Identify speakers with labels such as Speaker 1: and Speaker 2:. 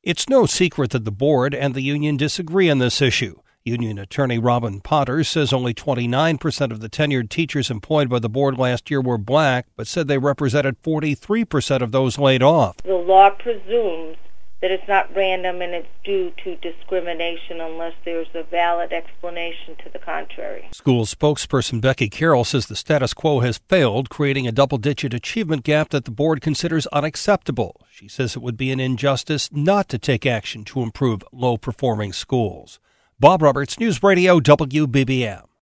Speaker 1: It's no secret that the board and the union disagree on this issue. Union attorney Robin Potter says only 29% of the tenured teachers employed by the board last year were black, but said they represented 43% of those laid off.
Speaker 2: The law presumes that it's not random and it's due to discrimination unless there's a valid explanation to the contrary.
Speaker 1: School spokesperson Becky Carroll says the status quo has failed, creating a double-digit achievement gap that the board considers unacceptable. She says it would be an injustice not to take action to improve low-performing schools. Bob Roberts, News Radio WBBM.